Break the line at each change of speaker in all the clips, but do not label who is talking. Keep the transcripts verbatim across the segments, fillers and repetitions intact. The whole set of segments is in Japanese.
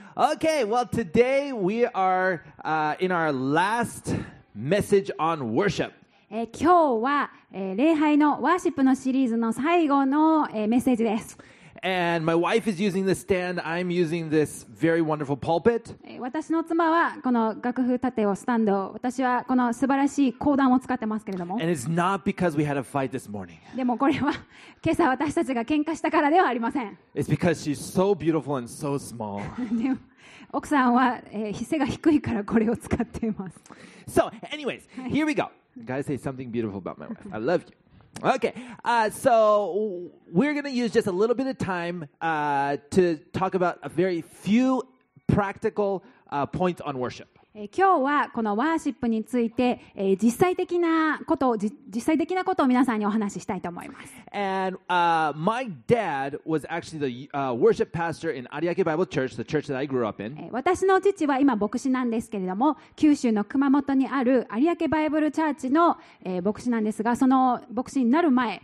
Okay, well, today we are uh, in our last message on worship.
えー今日は、えー礼拝のワーシップのシリーズの最後の、えーメッセージです。
And my wife is using the stand. I'm using this very wonderful pulpit.
えー私の妻はこの楽譜立てをスタンド、私はこの素晴らしい講談を使ってますけれども、
And it's not because we had a fight this morning.
でもこれは今朝私たちが喧嘩したからではありません。
It's because she's so beautiful and so small.
でも奥さんは、えー背が低いからこれを使っています。
So, anyways, here we go. Gotta say something beautiful about my wife. I love you. Okay, uh, so we're going to use just a little bit of time uh, to talk about a very few practical uh, points on worship.
えー今日はこのワーシップについて、えー実際的なことをじ実際的なことを皆さんにお話ししたいと思います。
And uh, my dad was actually the uh, worship pastor in Ariake Bible Church, the church that I grew up in.
えー私の父は今牧師なんですけれども、九州の熊本にある有明バイブルチャーチの、えー牧師なんですが、その牧師になる前、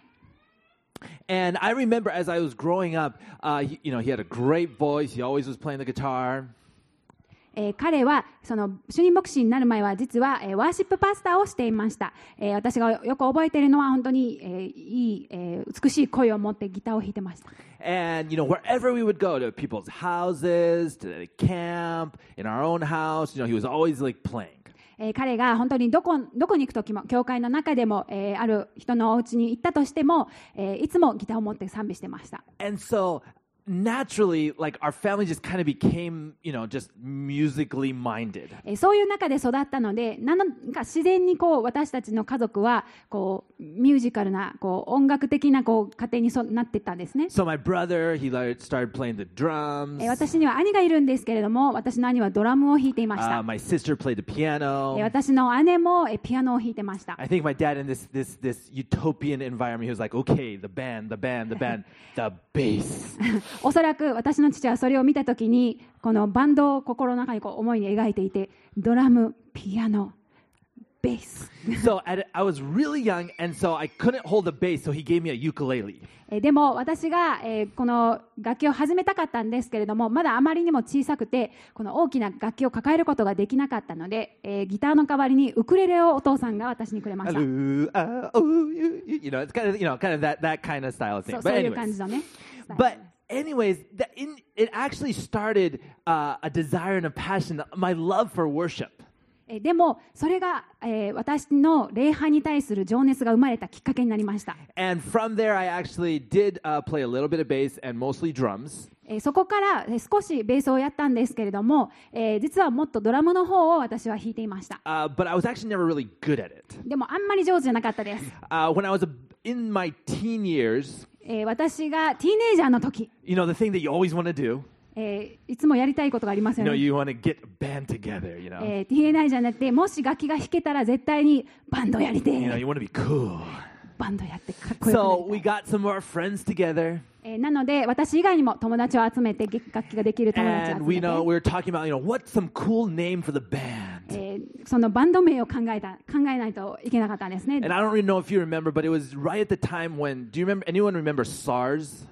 And I remember as I was growing up, uh, he, you know, he had a great voice. He always was playing the guitar.
えー彼はその主任牧師になる前は実は、えーワーシップパスターをしていました。えー私がよく覚えているのは本当に、えーいい、えー美しい声を持ってギターを弾いてました。
And, you know, wherever we would go, to people's houses, to the camp, in our own house, you know, he was always like playing.
えー彼が本当にどこどこに行く時も教会の中でも、えーある人のお家に行ったとしても、えーいつもギターを持って賛美してました。
And so naturally, like our family just kind of became, you know, just musically minded.
えーそういう中で育ったので、なんか自然にこう私たちの家族はこうミュージカルなこう音楽的なこう家庭にそなっていったんですね。
So my brother, he like started playing the
え
drums.
ー私には兄がいるんですけれども、私の兄はドラムを弾いていまし
Uh,
た。
my sister played the
えー
piano.
私の姉もえーピアノを弾いてました。
I think my dad in this this this utopian environment, he was like, okay, the band, the band, the band, the bass.
おそらく私の父はそれを見たときにこのバンドを心の中にこう思いに描いていて、ドラム、ピアノ、ベース。
So at, I was really young, and so I couldn't hold the bass, so he gave me a ukulele.
えーでも私が、えーこの楽器を始めたかったんですけれども、まだあまりにも小さくてこの大きな楽器を抱えることができなかったので、えーギターの代わりにウクレレをお父さんが私にくれました。
Hello, uh, oh, you, you you know, it's kind of you know, kind of that that kind of style of thing.
そうそう
But
いう感
anyways,
じのね。
but anyways, that in, it actually started uh, a desire and a passion, my love for worship.
えーでもそれが、えー私の礼拝に対する情熱が生まれたきっかけになりました。
And from there, I actually did uh, play a little bit of bass and mostly drums.
えーそこからえー少しベースをやったんですけれども、えー実はもっとドラムの方を私は弾いていました。
Uh, but I was actually never really good at it.
でもあんまり上手じゃなかったです。
Uh, when I was a, in my teen years,
えー私がティーネイジャーの時、
you know, the thing that you always want to do,
えーいつもやりたいことがあります
you
よ
know,
ね。
you want to get a band together, you know.
えーティーネイジャーになってもし楽器が弾けたら絶対にバンドやりて
You know,
ー
you want to be cool.
バンドやってかっこよ
So
くな
we
りたい。
got some of our friends together,
えーなので私以外にも友達を集めて楽器ができる友達を
and
集
we
めて、
know we were talking about, you know, what's some cool name for the band.
えーそのバンド名を考えた考えないといけなかったんですね。
And I don't really know if you remember, but it was right at the time when, do you remember, anyone remember SARS?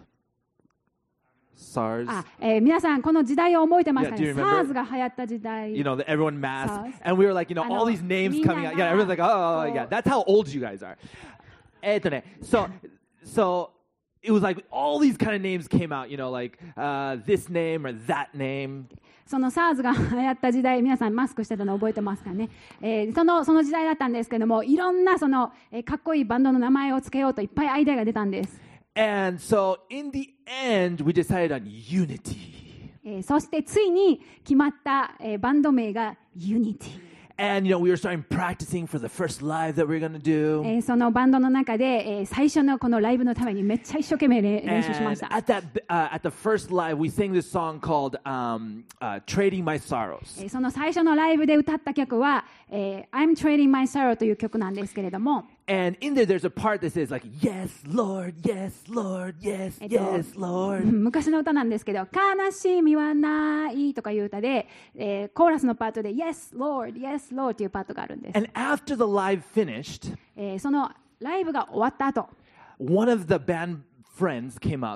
SARS?
あえー皆さんこの時代を覚えてますか
Yeah, do
ね。
you remember?
SARS が流行った時代。
You know, that everyone masked.
SARS.
And we were like, you know,
I
all
know.
these names
Mina
coming out. Yeah, everyone's like, oh, oh, oh, yeah. That's how old you guys are. えっとね、so, so it was like all these kind of names came out, you know, like uh, this name or that name.
その SARS が流行った時代、皆さんマスクしてたの覚えてますかね。えーそのその時代だったんですけども、いろんなその、えーかっこいいバンドの名前をつけようといっぱいアイデアが出たんです。
And so in the end, we decided on Unity.
えーそしてついに決まった、えーバンド名が Unity。
And, you know, we were starting practicing for the first live that we were going to do.
えーそのバンドの中で、えー最初のこのライブのためにめっちゃ一生懸命れ練習しま
And
した。
at that, uh, at the first live, we sang this song called um, uh, "Trading My Sorrows."
えーその最初のライブで歌った曲は、えー I'm Trading My Sorrow という曲なんですけれども、
And in there, there's a part that says like, "Yes, Lord, yes, Lord, yes,
えっと
yes,
う
Lord."
ん昔の歌なんですけど、悲しみはないとかいう歌で、えーコーラスのパートで Yes, Lord, Yes, Lord というパートがあるんです。
And after the live finished,
えーそのライブが終わった後、
one of the band friends came up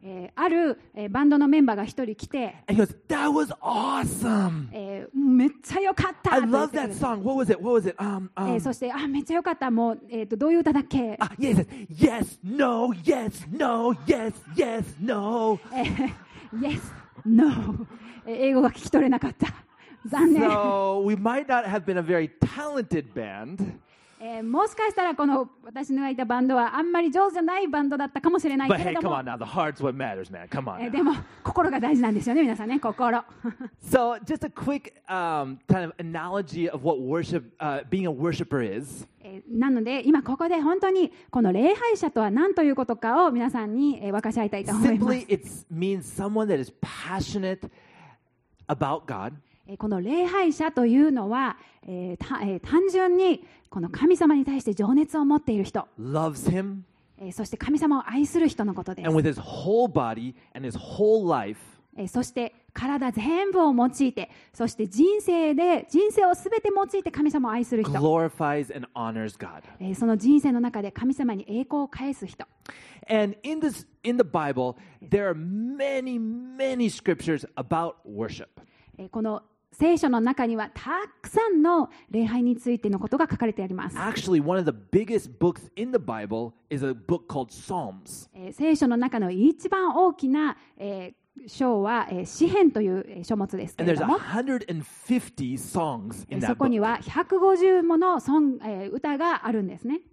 えーある、えーバンドのメンバーが一人来て、
And he goes, "That was awesome.
えーめっちゃ良かった
I
と言っ
love
てくれ
that
た。
song. What was it? What was it? Um,
え
um,
ーそしてあめっちゃ良かった、もう、えー、とどういう歌だっけ、
ah, yeah, he says, yes, no, yes, no, yes, yes, no.
えー Yes, No えー英語が聞き取れなかった。残念。
So we might not have been a very talented band,
えーもしかしたらこの私のがいたバンドはあんまり上手じゃないバンドだったかもしれない
but
け
hey,
れど
come
も、
on now. The heart's what matters, man. Come on
えー
now.
でも心が大事なんですよね、皆さんね、心。
So just a quick um, kind of analogy of what worship, uh, being a worshiper is.
えーなので今ここで本当にこの礼拝者とは何ということかを皆さんにえー分かち合いたいと思います。
Simply, it means someone that is passionate about God,
えーこの礼拝者というのは、えーたえー単純にこの神様に対して情熱を持っている人、
loves Him,
えーそして神様を愛する人のことです。
and with his whole body and his whole life,
えーそして体全部を用いて、そして人生で人生をすべて用いて神様を愛する人、
glorifies and honors God.
えーその人生の中で神様に栄光を返す人。
And in this, in the Bible, there are many, many scriptures about worship.
えーこの聖書の中にはたくさんの礼拝についてのことが書かれてあります。
Actually, one of the biggest books in the Bible is a book called Psalms.
えー聖書の中の一番大きな、えー章は、えー詩編というえー書物ですけ
And
れ
there's
ども、
one hundred fifty songs
え
in
ー
that
そこに
book.
はひゃくごじゅうものソン、えー歌があるんですね。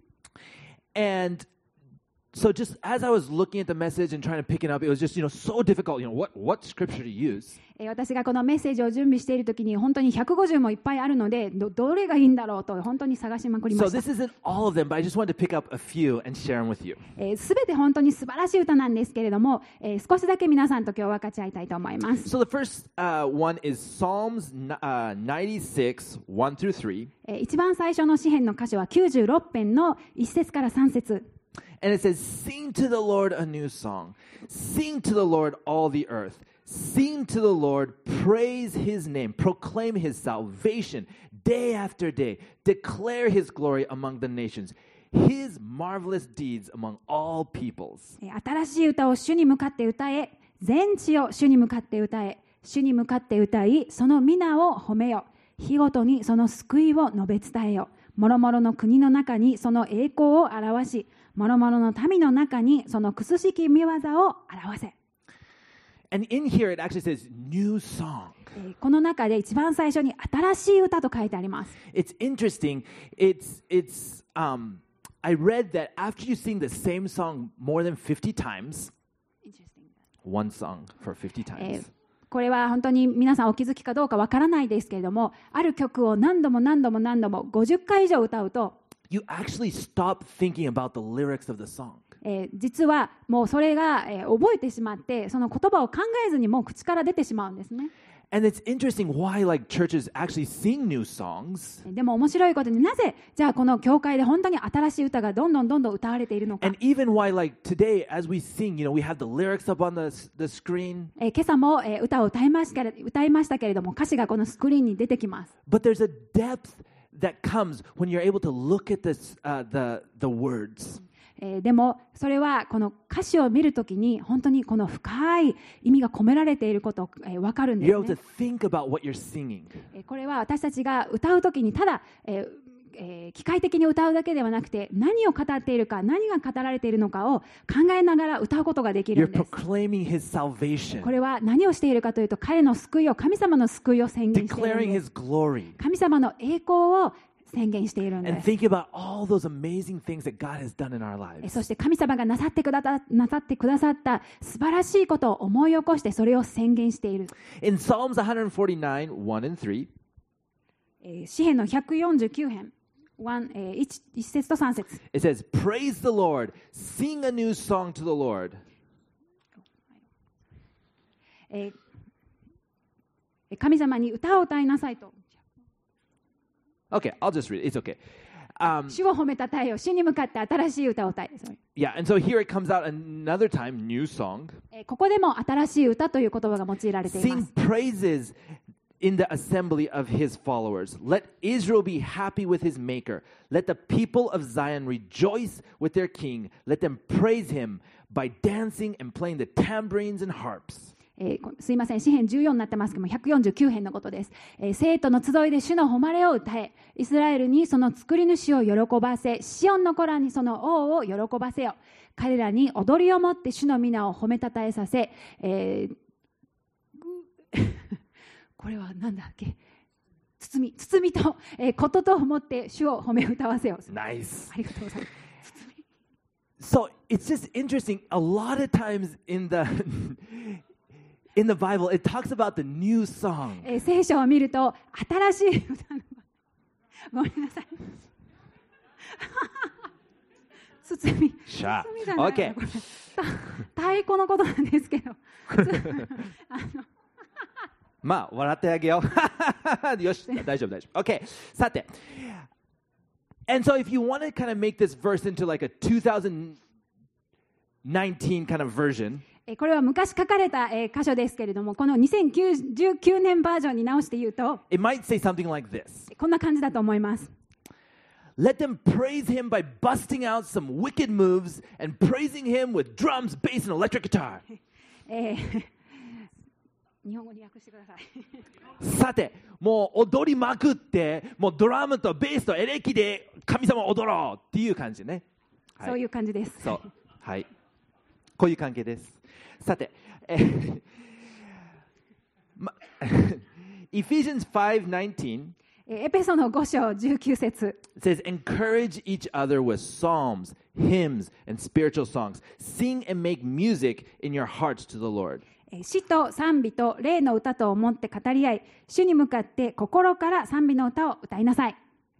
And so just as I was looking at the message and trying to pick it up, it was just, you know, so difficult. You know, what, what scripture to use?
えー私がこのメッセージを準備しているときに本当にひゃくごじゅうもいっぱいあるので、ど、どれがいいんだろうと本当に探しまくりま
So
した。
this isn't all of them, but I just wanted to pick up a few and share them with you.
すべて本当に素晴らしい歌なんですけれども、えー少しだけ皆さんと今日分かち合いたいと思います。
So the first uh, one is Psalms uh, ninety-six, one through three.
えー一番最初の詩編の箇所はきゅうじゅうろく編のいち節からさん節。
And it says, Sing to the Lord a new song. Sing to the Lord all the earth. Sing to the Lord, praise his name, proclaim his salvation day after day. Declare his glory among the nations, his marvelous deeds among all peoples.
えー新しい歌を主に向かって歌え、全地を主に向かって歌え、主に向かって歌い、その皆を褒めよ。日ごとにその救いを述べ伝えよ。もろもろの国の中にその栄光を表し、もろもろの民の中にそのくすしき見業を表せ。
And in here it actually says new song.
えーこの中で一番最初に新しい歌と書いてあります。
It's interesting. It's it's um I read that after you sing the same song more than fifty times, one song for fifty
え
times.
ーこれは本当に皆さんお気づきかどうかわからないですけれども、ある曲を何度も何度も何度もごじゅっかい以上歌うと、
You actually stop thinking about the lyrics of the song.
えー実はもうそれが、えー覚えてしまって、その言葉を考えずにもう口から出てしまうんですね。
And it's interesting why like churches actually sing new songs.
でも面白いことになぜじゃあこの教会で本当に新しい歌がどんどんどんどん歌われているのか、
And even why like today as we sing, you know, we have the lyrics up on the the screen,
えー今朝も、えー歌を歌いましたけれ歌いましたけれども、歌詞がこのスクリーンに出てきます。
but there's a depth that comes when you're able to look at this uh, the the words.
えーでもそれはこの歌詞を見るときに本当にこの深い意味が込められていること、えー、分かるんです
You're able
ね
to。think about what you're singing.
えーこれは私たちが歌うときにただ、えーえー機械的に歌うだけではなくて、何を語っているか、何が語られているのかを考えながら歌うことができ
You're
るんです。
proclaiming his salvation,
これは何をしているかというと、彼の救いを、神様の救いを宣言している
declaring
んです。
his glory,
神様の栄光を宣言しているん
and
です。
think about all those amazing things that God has done in our
え
lives.
そして神様がなさってくださなさってくださった素晴らしいことを思い起こしてそれを宣言している。
In Psalms one forty-nine, one and three,
えー詩編のひゃくよんじゅうきゅう編、えー、1, 1節とさん節。
it says, Praise the Lord, sing a new song to the Lord.
えー神様に歌を歌いなさいと。
Okay, I'll just read it. It's okay. Um,
主を褒めたたえよ。主に向かって新しい歌を歌え。Sorry
yeah, and so here it comes out another time, new song.
えーここでも新しい歌という言葉が用いられていま
Sing
す。
praises in the assembly of his followers. Let Israel be happy with his maker. Let the people of Zion rejoice with their king. Let them praise him by dancing and playing the tambourines and harps.
えーこすいません、詩編じゅうよんになってますけども、ひゃくよんじゅうきゅう編のことです。えー生徒の集いで主の誉れを歌え、イスラエルにその作り主を喜ばせ、シオンの子らにその王を喜ばせよ。彼らに踊りをもって主の皆を褒めたたえさせ、えーこれは何だっけ、包み、包みと、えー、ことと思って主を褒め歌わせよ。
Nice.
ありがとうございます。
So it's just interesting. A lot of times in the in the Bible, it talks about the new song.
えー聖書を見ると新しい歌のごめんなさい包み包
Sha.
みじゃない
Okay.
これた太鼓のことなんですけどあの
まあ、笑ってあげよう。よし、大丈夫、大丈夫。Okay. さて。And so if you want to kind of make this verse into like a two thousand nineteen kind of version,
えーこれは昔書かれた、えー箇所ですけれども、このにせんじゅうきゅうねんバージョンに直して言うと
it might say something like this.
こんな感じだと思います。
Let them praise him by busting out some wicked moves and praising him with drums, bass, and electric guitar.
えー日本語に訳してください。
さて、もう踊りまくって、もうドラムとベースとエレキで神様を踊ろうっていう感じね。はい、
そういう感じです。
そう。はい。こういう関係です。さて、えーま、Ephesians five nineteen
エペソのご章じゅうきゅう節
says, encourage each other with psalms, hymns, and spiritual songs. Sing and make music in your hearts to the Lord.
詩と賛美と霊の歌と思って語り合い、主に向かって心から賛美の歌を歌いなさい。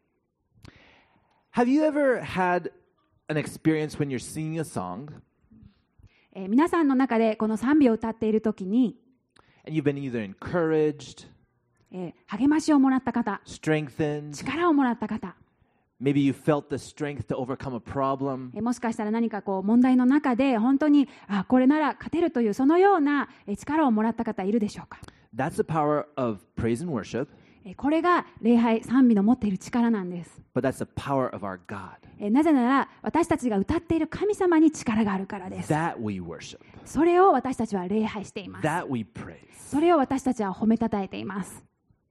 Have you ever had an experience when you're singing a song
えー皆さんの中でこの賛美を歌っているときに、
and you've been either encouraged,
えー励ましをもらった方、
strengthened,
力をもらった方、
maybe you felt the strength to overcome a problem?
えーもしかしたら何かこう問題の中で本当にあこれなら勝てるというそのようなえー力をもらった方いるでしょうか。
That's the power of praise and worship,
えーこれが礼拝賛美の持っている力なんです。
but that's the power of our God.
えーなぜなら私たちが歌っている神様に力があるからです。
That we worship.
それを私たちは礼拝しています。
That we praise.
それを私たちは褒めたたえています。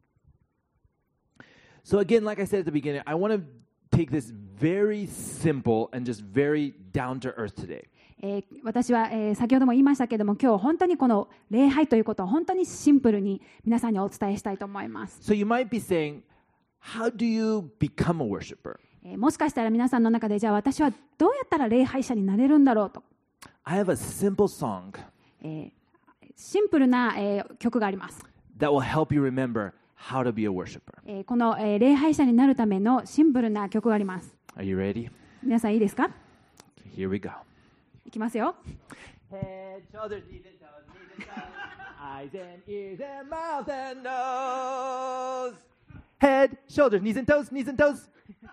So again, like I said at the beginning, I want to take this very simple and just very down to earth today.
えー私は、えー先ほども言いましたけれども、今日本当にこの礼拝ということを本当にシンプルに皆さんにお伝えしたいと思います。
So you might be saying, how do you become a worshiper?
えーもしかしたら皆さんの中で、じゃあ私はどうやったら礼拝者になれるんだろうと、
I have a simple song
えーシンプルな、えー曲があります。
that will help you remember how to be a worshiper.
えーこの、えー礼拝者になるためのシンプルな曲があります。
Are you ready?
皆さんいいですか？
Here we go.
いきますよ。
Head, shoulders, knees and toes, knees and toes, eyes and ears and mouth and nose. Head, shoulders, knees and toes, knees and toes.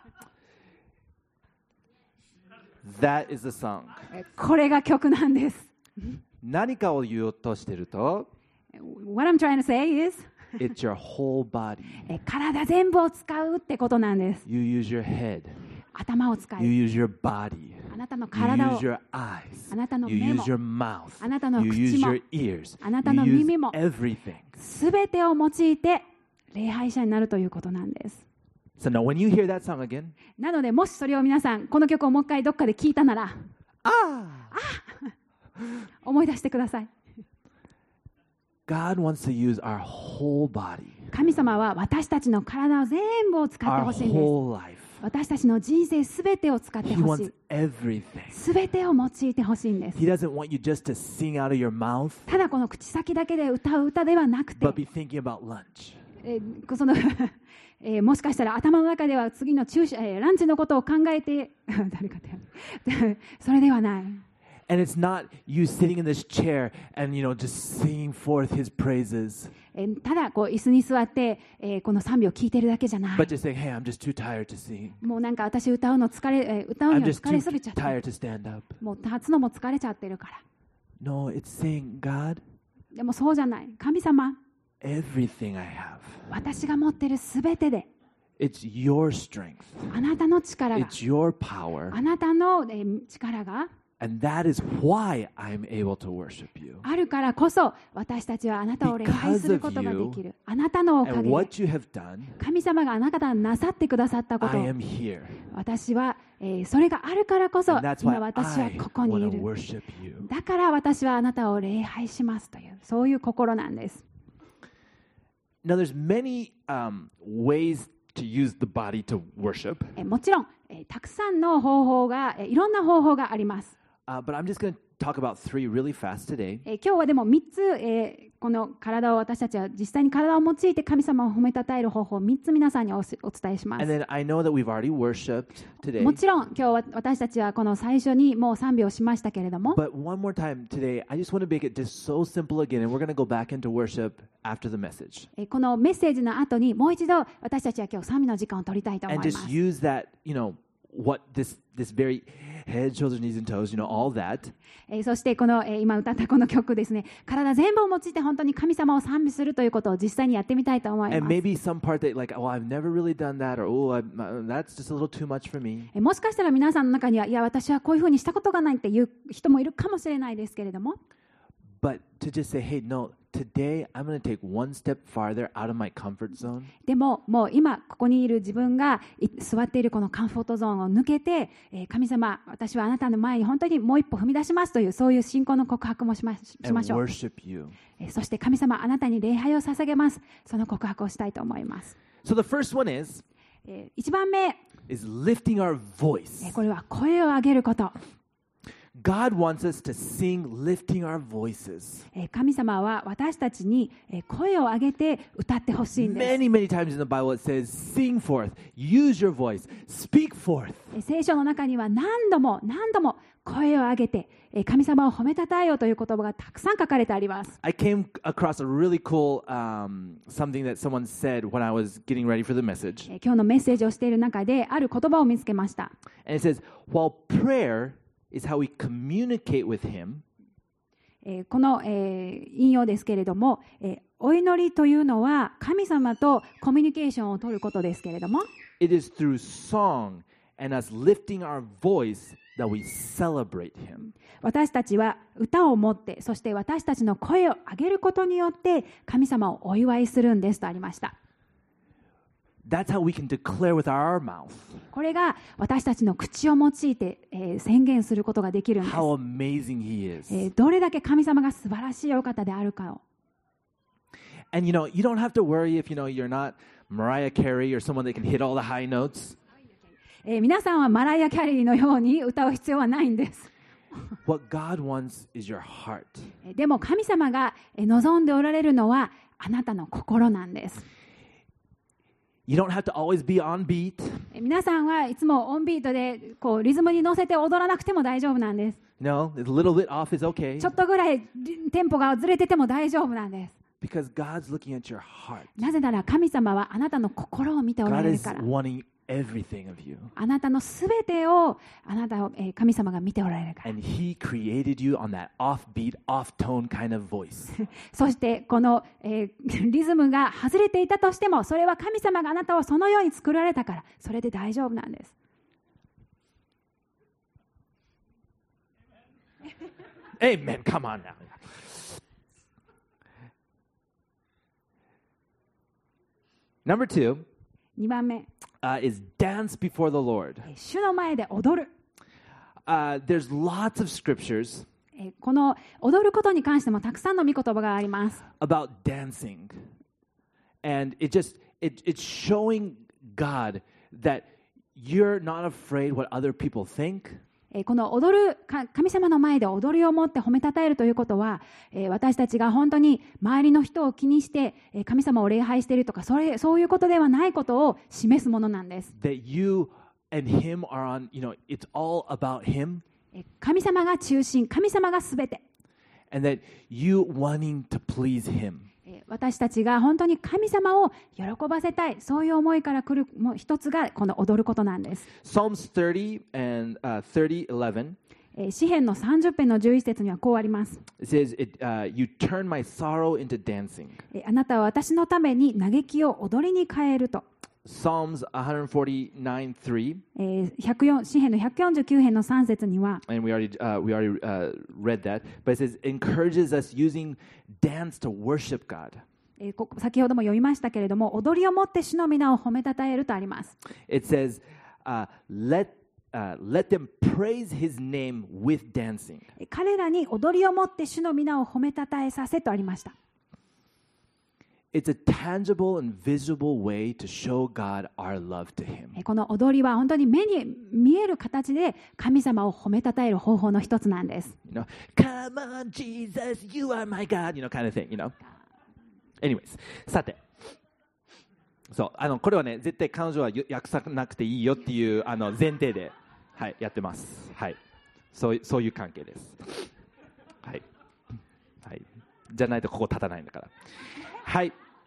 That is the song.
えーこれが曲なんです。
何かを言おうとしてると、
What I'm trying to say is
it's your whole body.
えー体全部を使うってことなんです。
You use your head.
頭を使
You
い、
use your body.
あなたの
You
体を
use your eyes.
あなたの
You
目も
use your mouth.
あなたの
You
口
use
も
your ears.
あなたの
You use
耳も
everything.
すべてを用いて礼拝者になるということなんです。
So now when you hear that song again,
なのでもしそれを皆さんこの曲をもう一回どっかで聞いたなら
ah,
思い出してください。
God wants to use our whole body,
神様は私たちの体を全部を使って
our
ほしいんです。
whole life.
私たちの人生すべてを使って
He
ほし
wants
い。
everything.
すべてを用いてほしいんです。
He doesn't want you just to sing out of your mouth,
ただこの口先だけで歌う歌ではなくて
but、be thinking about lunch.
えーそのえーもしかしたら頭の中では次の昼食、えーランチのことを考えて誰かってそれではない。
And it's not you sitting in this chair and, you know, just singing forth his praises,
えーただこう椅子に座って、えーこの賛美を聞いてるだけじゃない。
but just saying, hey, I'm just too tired to sing.
もうなんか私歌うの疲れ、えー歌う
I'm
には
just
疲れ
too
すぎちゃって
tired to stand up.
もう立つのも疲れちゃってるから。
No, it's saying, God,
でもそうじゃない。神様、
everything I have.
私が持っているすべてで、
It's your strength.
あなたの力が、
It's your power.
あなたのえー力が
And that is why I'm able to worship you.
あるからこそ、私たちはあなたを礼拝することができる。あなたのおか
And
げで、
what you have done,
神様があなたがなさってくださったこと
I
を、
am here.
私は、えーそれがあるからこそ、
And that's
今
why
私は
I
ここにい
want to
る。
worship you.
だから私はあなたを礼拝しますという、そういう心なんです。
Now, there's many um, ways to use the body to worship,
えもちろん、えたくさんの方法が、えいろんな方法があります。
uh, but I'm just going to talk about three really fast today.
え今日はでもみっつ、えーこの体を私たちは実際に体を用いて神様を褒めたたえる方法をみっつ皆さんにおお伝えしま
And
す。
then I know that we've already worshipped today.
もちろん今日は私たちはこの最初にもう賛美をしましたけれども、
But one more time today, I just want to make it just so simple again, and we're going to go back into worship after the message.
えこのメッセージの後にもう一度私たちは今日賛美の時間を取りたいと思い
And
ます
just。use that, you know, what this this very head, shoulders, knees, and toes, you know, all that.
えーそしてこの、えー今歌ったこの曲ですね、体全部を用いて本当に神様を賛美するということを実際にやってみたいと思い
And
ます。
maybe some part that, like, oh, I've never really done that, or oh, I, that's just a little too much for me.
えーもしかしたら皆さんの中には、いや私はこういうふうにしたことがないっていう人もいるかもしれないですけれども、
But to just say, hey, no, today I'm going to take one step farther out of my comfort zone.
でももう今ここにいる自分がい座っているこのカンフォートゾーンを抜けて、えー神様、私はあなたの前に本当にもう一歩踏み出しますという、そういう信仰の告白もしましし
And
ましょう。
worship you.
えーそして神様、あなたに礼拝を捧げます。その告白をしたいと思います。
So the first one is
えー一番目、
is lifting our
え
voice.
ーこれは声を上げること。
God wants us to sing lifting our voices.
えー神様は私たちにえー声を上げて歌ってほしいんです。
Many, many times in the Bible it says, sing forth, use your voice, speak forth.
えー聖書の中には何度も何度も声を上げてえー神様を褒めたたえようという言葉がたくさん書かれてあります。
I came across a really cool um, something that someone said when I was getting ready for the message.
えー今日のメッセージをしている中である言葉を見つけました。
And it says, while prayer is how we communicate with Him,
えーこの、えー引用ですけれども、えーお祈りというのは神様とコミュニケーションを取ることですけれども、
it is through song and us lifting our voice that we celebrate Him.
私たちは歌を持って、そして私たちの声を上げることによって神様をお祝いするんですとありました。
That's how we can declare with our mouth
これが私たちの口を用いて、えー宣言することができるんです。
how amazing He is.
えーどれだけ神様が素晴らしいお方であるかを。
And you know, you don't have to worry if you know you're not Mariah Carey or someone that can hit all the high notes.
えー皆さんはマライア・キャリーのように歌う必要はないんです。
What God wants is your heart.
えーでも神様がえー望んでおられるのはあなたの心なんです。
You don't have to always be on beat.
えー皆さんはいつもオンビートでこうリズムに乗せて踊らなくても大丈夫なんです。
No, a little bit off is okay
ちょっとぐらいリテンポがずれてても大丈夫なんです。
because God's looking at your heart.
なぜなら神様はあなたの心を見ておら
God
れる
is
から。
wanting everything of you.
あなたのすべてをあなたを、えー神様が見ておられるから。
And He created you on that offbeat, off-tone kind of voice.
そしてこの、えーリズムが外れていたとしても、それは神様があなたをそのように作られたから、それで大丈夫なんです。
Amen. Come on now. Number two
にばんめ、
uh, is dance before the Lord.
えー主の前で踊る。
Uh, there's lots of scriptures
えーこの踊ることに関してもたくさんの御言葉があります。
about dancing, and it just it, it's showing God that you're not afraid what other people think.
えーこの踊るか神様の前で踊りを持って褒めたたえるということは、えー私たちが本当に周りの人を気にして、えー神様を礼拝しているとか、それそういうことではないことを示すものなんです。
That you and Him are on. You know, it's all about Him,
えー神様が中心、神様がすべて。
and that you wanting to please Him.
えー私たちが本当に神様を喜ばせたい、そういう思いから来るもう一つがこの踊ることなんです。
Psalms thirty and uh, thirty eleven.
えー詩編のさんじゅっ編のじゅういち節にはこうあります。
It says, it, uh, You turn my sorrow into dancing.
えーあなたは私のために嘆きを踊りに変えると。
Psalms one forty-nine three,
えーひゃくよん詩編のひゃくよんじゅうきゅう編のさん節には、
and we already, uh, we already uh, read that, but it says, encourages us using dance to worship God.
えーこ先ほども読みましたけれども、踊りをもって主の皆を褒めたたえるとあります。
It says, uh, let, uh, let them praise his name with dancing.
えー彼らに踊りをもって主の皆を褒めたたえさせとありました。
It's a tangible and visible way to show God our love to him.
えーこの踊りは本当に目に見える形で神様を褒めたたえる方法の一つなんです。
You know, come on, Jesus, you are my God, you know, kind of thing, you know. Anyways, さて、そう、あの、これはね、絶対彼女は訳さなくていいよっていうあの前提で、はい、やってます。はい。そう、そういう関係です。はい。はい。じゃないとここ立たないんだから。はい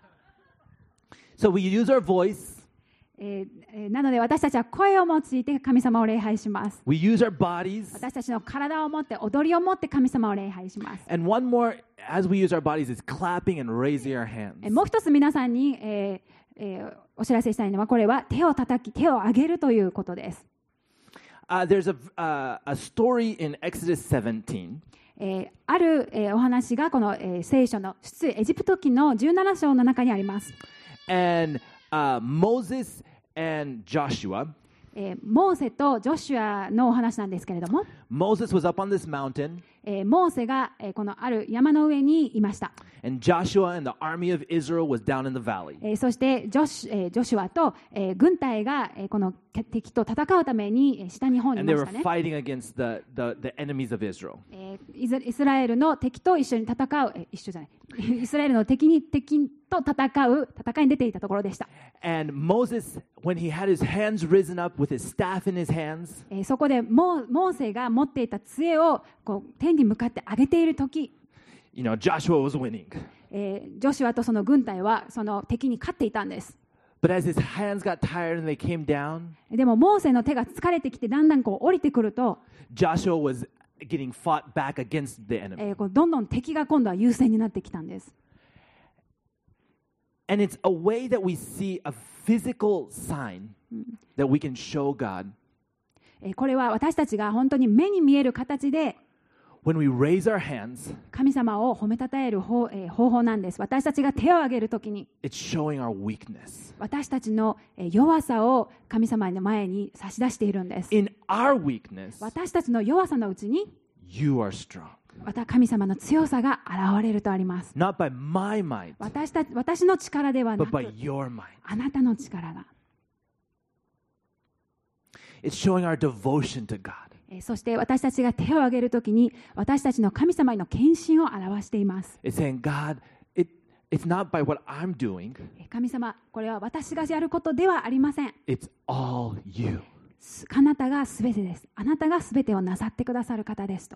。So we use our voice.
えーなので私たちは声を用いて神様を礼拝します。
We use our bodies.
私たちの体を持って踊りを持って神様を礼拝します。
And one more, as we use our bodies, is clapping and raising our hands.
えーもう一つ皆さんに、えーえーお知らせしたいのは、これは手を叩き手を上げるということです。
Uh, there's a, uh, a story in Exodus seventeen.
えーある、えーお話がこの、えー聖書の出エジプト記のじゅうなな章の中にあります。
And uh, Moses and Joshua,
えーモーセとジョシュアのお話なんですけれども、
Moses was up on this mountain,
えーモーセが、えーこのある山の上にいました。
and Joshua and the army of Israel was down in the valley.
えーそしてジョシュ、えージョシュアと、えー軍隊が、えーこの敵と戦うために、えー下日本にい
And
ま
they
し
were
たね。
fighting against the, the, the enemies of Israel.
えーイスイスラエルの敵と一緒に戦う、えー一緒じゃないイスラエルの敵に敵と戦う戦いに出ていたところでした。
And Moses, when he had his hands risen up with his staff in his hands,
えーそこでモーモーセが持っていた杖をこう天に向かって上げているとき、
you know, Joshua was winning.
えージョシュアとその軍隊はその敵に勝っていたんです。
But as his hands got tired and they came down,
でもモーセの手が疲れてきてだんだんこう降りてくると、
Joshua was getting fought back against the enemy.
えーこうどんどん敵が今度は優勢になってきたんです。
And it's a way that we see a physical sign that we can show God.
えーこれは私たちが本当に目に見える形で
When we raise our hands,
神様を褒めたたえる方、えー方法なんです。私たちが手を挙げるときに
it's showing our weakness.
私たちのえー弱さを神様の前に差し出しているんです。
In our weakness,
私たちの弱さのうちに
you are strong.
また神様の強さが現れるとあります。
Not by my might,
私た私の力ではな
but
く
by your might.
あなたの力が、
It's showing our devotion to God.
えーそして私たちが手を挙げるときに私たちの神様への献身を表しています。
It's saying, God, it, it's not by what I'm doing,
えー神様、これは私がやることではありません。
it's all you.
すあなたがすべてです。あなたがすべてをなさってくださる方ですと。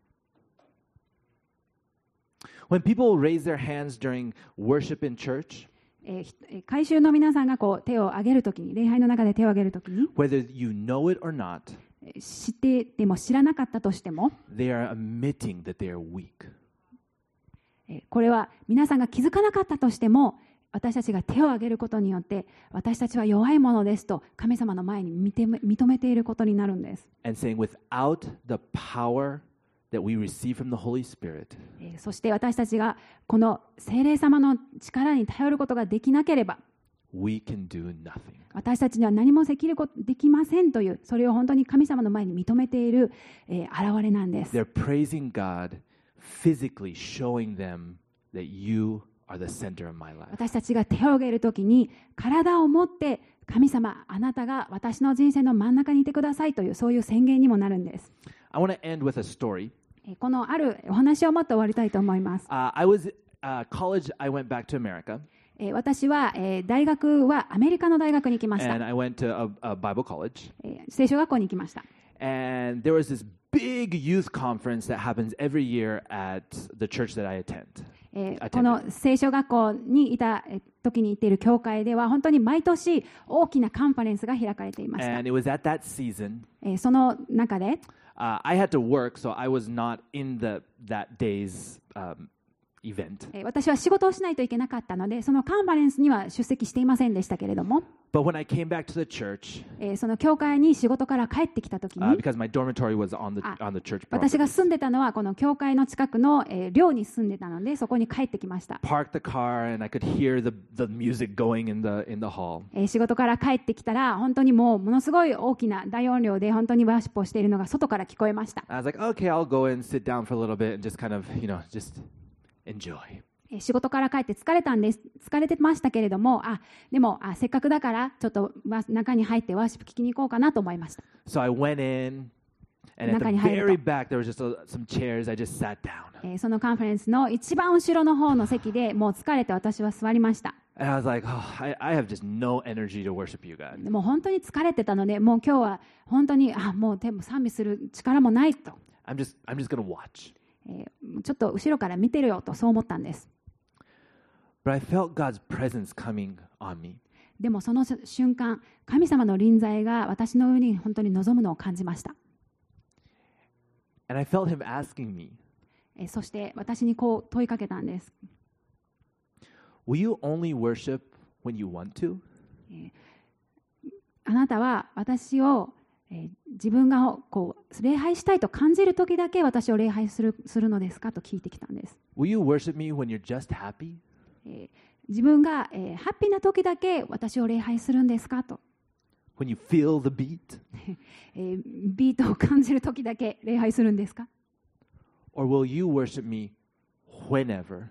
When people raise their hands during worship in church,
えーひえー改宗の皆さんがこう手を挙げるときに、礼拝の中で手を挙げるときに、
whether you know it or not,
えー知っていても知らなかったとしても、
they are admitting that they are weak.
えーこれは皆さんが気づかなかったとしても、私たちが手を挙げることによって私たちは弱いものですと神様の前に認め、認めていることになるんです。
And saying, without the power that we receive from the Holy Spirit,
えーそして私たちがこの聖霊様の力に頼ることができなければ、
we can do nothing.
私たちには何もできることできませんという、それを本当に神様の前に認めている、えー現れなんです。
They're praising God, physically showing them that you are the center of my life.
私たちが手を挙げるときに体を持って神様、あなたが私の人生の真ん中にいてくださいという、そういう宣言にもなるんです。
I want to end with a story.
えーこのあるお話を持って終わりたいと思います。
Uh, I was uh, college. I went back to America,
えー私は、えー大学はアメリカの大学に行きました。
and I went to a, a Bible college.
えー聖書学校に行きました。
And there was this big youth conference that happens every year at the church that I attend.
えー
attended.
この聖書学校にいたえー時に行っている教会では本当に毎年大きなカンファレンスが開かれていました。
And it was at that season
えーその中で、
uh, I had to work, so I was not in the that day's um, event.
えー私は仕事をしないといけなかったので、そのカンファレンスには出席していませんでしたけれども、
But when I came back to the church,
えーその教会に仕事から帰ってきたとき
uh,
に、
because my dormitory was on the
あ
on the church
私
property,
が住んでたのはこの教会の近くの、えー寮に住んでたので、そこに帰ってきました。
parked the car, and I could hear the the music going in the in the hall.
えー仕事から帰ってきたら、本当にもうものすごい大きな大音量で本当にワーシップをしているのが外から聞こえました。
I was like, okay, I'll go and sit down for a little bit and just kind of, you know, just enjoy.
えー仕事から帰って疲れたんです。疲れてましたけれども、あ、でもあせっかくだからちょっとわ中に入ってワーシップ聞きに行こうかなと思いました。
So I went in, and at the
中に入ると。
very back there was just a, some chairs. I just sat down,
えーそのカンファレンスの一番後ろの方の席でもう疲れて私は座りました。
and I was like, oh, I, I have just no energy to worship you, God.
でも本当に疲れてたので、もう今日は本当にあもうでも賛美する力もないと、
I'm just I'm just gonna watch.
えーちょっと後ろから見てるよとそう思ったんです。
But I felt God's presence coming on me.
でもその瞬間、神様の臨在が私の上に本当に望むのを感じました。
And I felt him asking me,
えーそして私にこう問いかけたんです。
will you only worship when you want to?
あなたは私を、えー自分がこう礼拝したいと感じる時だけ私を礼拝する、するのですかと聞いてきたんです。
Will you worship me when you're just happy?
えー自分が、えーハッピーな時だけ私を礼拝するんですかと、
When you feel the beat?
えービートを感じる時だけ礼拝するんですか、
Or will you worship me whenever,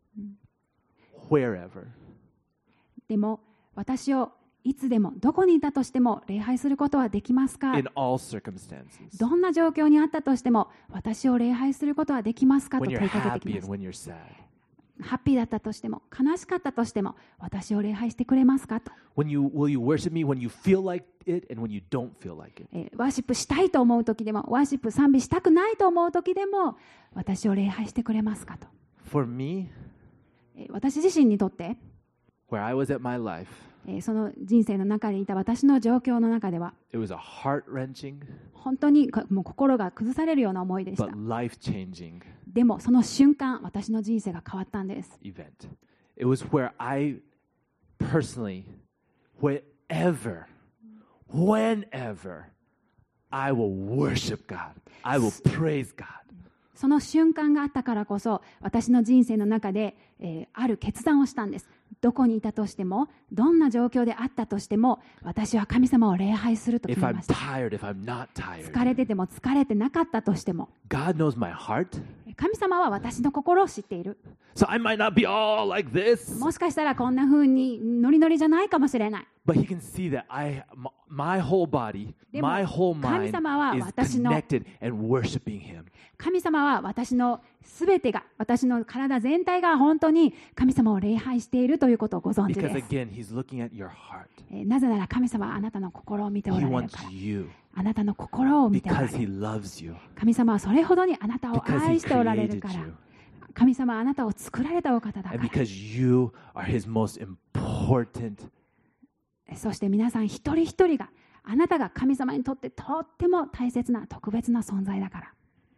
wherever?
でも私をいつでもどこにいたとしても礼拝することはできますか、
In all circumstances.
どんな状況にあったとしても私を礼拝することはできますかと
When
問
you're
いかけてき
happy
ま
and
した。
when you're sad.
ハッピーだったとしても悲しかったとしても私を礼拝してくれますかと、
When you will you worship me when you feel like it and when you don't feel like it?
えーワーシップしたいと思う時でもワーシップ賛美したくないと思う時でも私を礼拝してくれますかと、
For me,
えー私自身にとって、
where I was at my life,
えーその人生の中にいた私の状況の中では
it was a heart-wrenching
本当にかもう心が崩されるような思いでした。
but life-changing
でもその瞬間私の人生が変わったんです。
event. It was where I personally, wherever, whenever, I will worship God. I will praise God.
その瞬間があったからこそ私の人生の中で、えーある決断をしたんです。どこにいたとしてもどんな状況であったとしても私は神様を礼拝すると
If
決め
I'm
ました。
tired, if I'm not tired,
疲れてても疲れてなかったとしても
God knows my heart.
神様は私の心を知っている。
So I might not be all like this,
もしかしたらこんな風にノリノリじゃないかもしれない。
but He can see that I, my, my whole body,
でも、
my whole mind
神様は
is
私の
connected and worshiping Him.
神様は私のすべてが私の体全体が本当に神様を礼拝しているということをご存知
Because
です。
again, He's looking at your heart.
えーなぜなら神様はあなたの心を見てお
He
られる
wants
から。
you
あなたの心を見ておら
because
れ
He
る。
loves you.
神様はそれほどにあなたを
Because
愛
He
しておられるか
created
ら
you.。
神様はあなたを作られたお方だか
And
ら。
because you are His most important.
そして皆さん一人一人があなたが神様にとってとっても大切な特別な存在だから。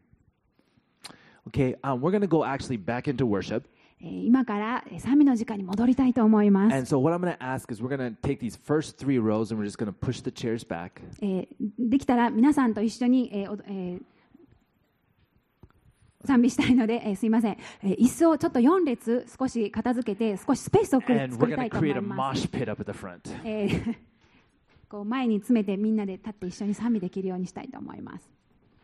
Okay, um, we're going to go actually back into worship.
えー今からえー賛美の時間に戻りたいと思いま
And
す。
so what I'm going to ask is we're going to take these first three rows and we're just going to push the chairs back.
えーできたら皆さんと一緒に、えーおえー賛美したいので、えーすいません、えー椅子をちょっとよん列少し片付けて少しスペースを作り
And
作
we're
りた
going
い
to
と思
create
い
a
ます
mosh pit up at the front.
えーこう前に詰めてみんなで立って一緒に賛美できるようにしたいと思います。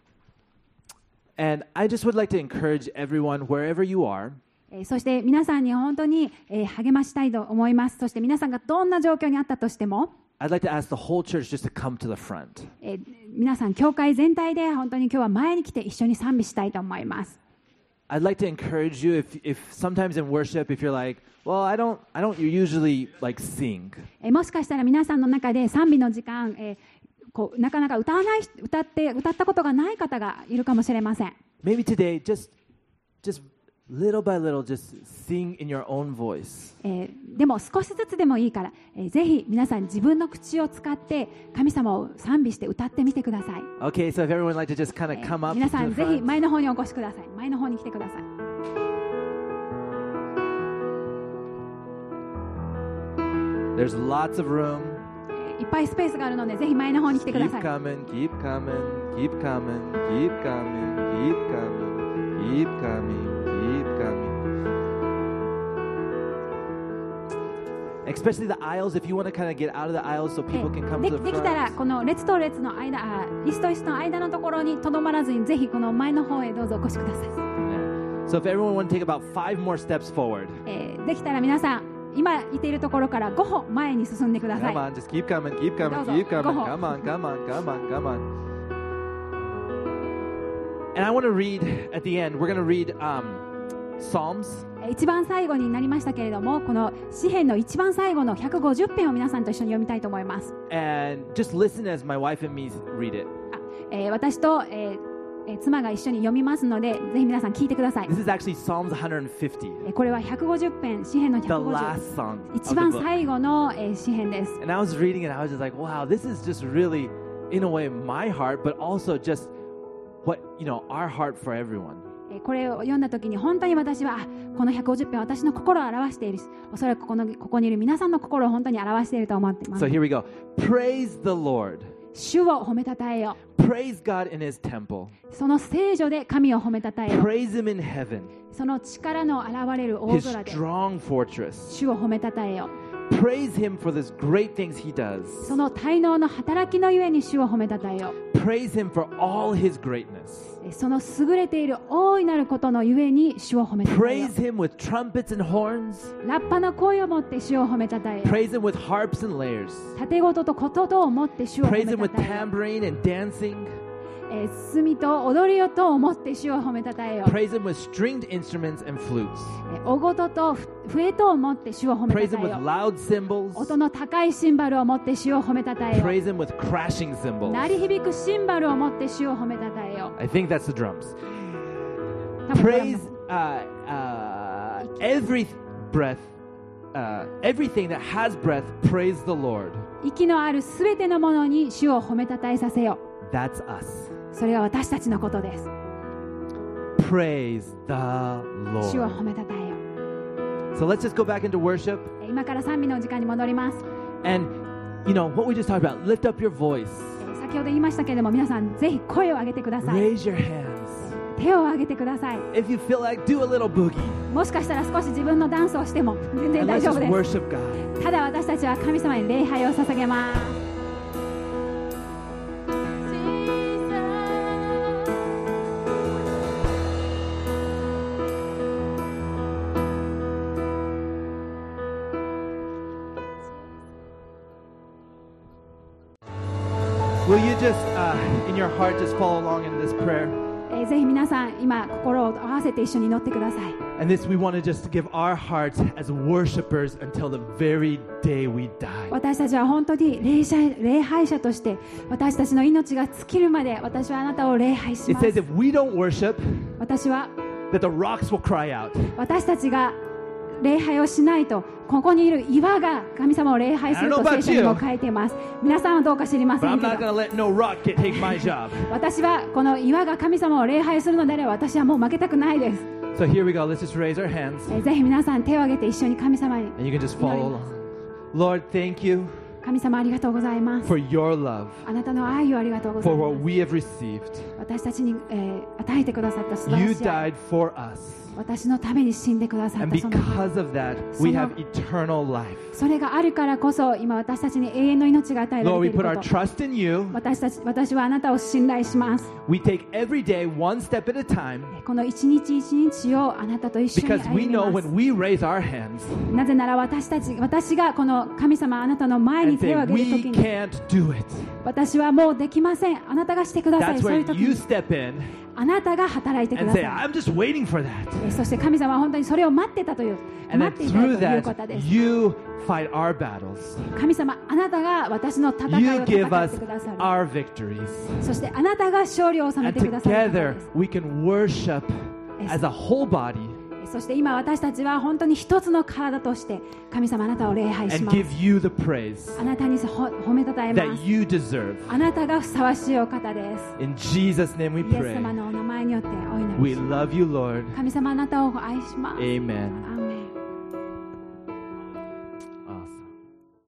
And I just would like to encourage everyone, wherever you are,
えーそして皆さんに本当に、えー励ましたいと思います。そして皆さんがどんな状況にあったとしても、
I'd like to ask the whole church just to come to the front.
えー皆さん教会全体で本当に今日は前に来て一緒に賛美したいと思います。
I'd like to encourage you if, if sometimes in worship, if you're like, well, I don't, I don't usually like sing.
えーもしかしたら皆さんの中で賛美の時間、えーこうなかなか歌わない歌って歌ったことがない方がいるかもしれません。
Maybe today, just, just little by little, just sing in your own voice.
えーでも少しずつでもいいから、えーぜひ皆さん自分の口を使って神様を賛美して歌ってみてください。
Okay, so if everyone would like to just kind of
えー
come up
皆
to
さん
the
ぜひ
front.
前の方にお越しください。前の方に来てください。
There's lots of room.
えーいっぱいスペースがあるのでぜひ前の方に来てくだ
Keep
さい。
coming, keep coming, keep coming, keep coming, keep coming, keep coming, keep coming. Especially the aisles, if you want to kind of get out of the aisles so
え
people can
ー
come
で
to the
できたら
front.
この列と列の間、あ椅子と椅子の間のところにとどまらずにぜひこの前の方へどうぞお越しください。
Yeah. So if everyone want to take about five more steps forward.
えーできたら皆さん今いているところからご歩前に進んでください。
Come on, just keep coming, keep coming,
どうぞ
keep coming.
ご歩
Come on, come on, come on, come on. And I want to read at the end, we're going to read um, Psalms.
一番最後になりましたけれども、この詩篇の一番最後のひゃくごじゅっぺんを皆さんと一緒に読みたいと思います。
And just listen as my wife and me read it.
あえー私と、えーえー妻が一緒に読みますので、ぜひ皆さん聞いてください。
This is actually Psalms one fifty,
えーこれはひゃくごじゅっぺん、詩篇の
the
ひゃくごじゅう、
last song of
一
the
番
book.
最後の、えー詩篇です。
And I was reading it, I was just like, wow, this is just really, in a way, my heart, but also just what, you know, our heart for everyone.
えーこれを読んだ時に本当に私はあこのひゃくごじゅっぺん私の心を表しているし、おそらくこのここにいる皆さんの心を本当に表していると思っています。
So here we go. Praise the Lord.
主を褒めたたえよ。
Praise God in his temple.
その聖女で神を褒めたたえよ。
Praise him in heaven,
その力の現れる大
his
空で
strong fortress.
主を褒めたたえよ。
Praise him for this great things he does.
その滞納の働きのゆえに主を褒めたたえよ。
Praise him for all his greatness.
その優れている大いなることのゆえに主を褒めたたえよ。
Praise him with trumpets and horns.
ラッパの声を持って主を褒めたたえよ。
Praise him with harps and lyres.
盾事と琴とを持って主を褒
Praise
め
him
た
with
たえよ。
tambourine and dancing.
えー墨と踊り音を持って主を褒めたたえよ。
Praise him with stringed instruments and flutes.
えーお琴と笛とを持って主を褒め
Praise
た
him
たえ
with
よ。
loud cymbals.
音の高いシンバルを持って主を褒めたたえよ。
Praise him with crashing cymbals.
鳴り響くシンバルを持って主を褒めたたえよ。
I think that's the drums.
多分ドラム
Praise uh, uh, every breath, uh, everything that has breath, praise the Lord.
息のあるすべてのものに主を褒めたたえさせよ。
That's us.
それが私たちのことです。
Praise the
主を
Lord.
褒めたたえよ。
So let's just go back into worship.
えー今から賛美の時間に戻ります。
And, you know, what we just talked about, lift up your voice.
えー先ほど言いましたけれども、皆さんぜひ声を上げてください。
Raise your hands.
手を上げてください。
If you feel like, do a little boogie.
もしかしたら少し自分のダンスをしても全然
And
大
let's
丈
just
夫です。
worship God.
ただ私たちは神様に礼拝を捧げます。
Will you just, uh, in your heart, just follow along in this prayer?
えーぜひ皆さん今心を合わせて一緒に祈ってください。
And this, we want to just give our hearts as worshipers until the very day we die.
私たちは本当に礼拝礼拝者として私たちの命が尽きるまで私はあなたを礼拝し
It
ます。
says if we don't worship,
私は
that the rocks will cry out.
私たちが礼拝をしないとここにいる岩が神様を礼拝すると
I don't know about
聖書にも書いています。皆さんはどうか知りま
But
せ
I'm
んけ
not
ど
going to let no rock get, take my job.
私はこの岩が神様を礼拝するのであれば私はもう負けたくないです。
So here we go. Let's just raise our hands.
えーぜひ皆さん手を挙げて一緒に神様に
And you can just follow along. Lord, thank you
神様ありがとうございます。
for your love,
あなたの愛をありがとうござい
for
ま
what
す。
we have received.
私たちに、えー与えてくださった素晴
You
らしい愛
died for us.
私のために死んでくださっ
And
たその愛
because of that, we have eternal life.
それがあるからこそ今私たちに永遠の命が与えら
Lord,
れ
we
てい
put
る
our
こと。
trust in you.
私たち私はあなたを信頼します。
We take every day one step at a time
この一日一日をあなたと一緒に
because
歩
we
み
know
ます
when。we raise our hands
なぜなら私たち私がこの神様あなたの前に
and
手
say,
を挙げる
we
ときに
can't do it,
私はもうできません。あなたがしてください。
that's
そういう
where
時
you
に
step in
あなたが働いてく
and
ださ
say,
い。
I'm just waiting for that.
えそして神様は本当にそれを待ってたという
And
待
then
っていたと
through
いうこと
that,
です。
you fight our battles.
神様あなたが私の戦い
You
を
give
戦っ
us
てくださる。
our victories.
そしてあなたが勝利を収め
And
てくださる方
together,
です。
we can worship as a whole body
そして今私たちは本当に一つの体として神様あなたを礼拝し
and
ます。
give you the praise
あなたにほ褒めたたえま
that
す。
you deserve.
あなたがふさわしいお方です。
In Jesus' name we
イエス
pray.
様のお名前によってお祈
We
りします。
love you, Lord.
神様あなたを愛します。
Amen.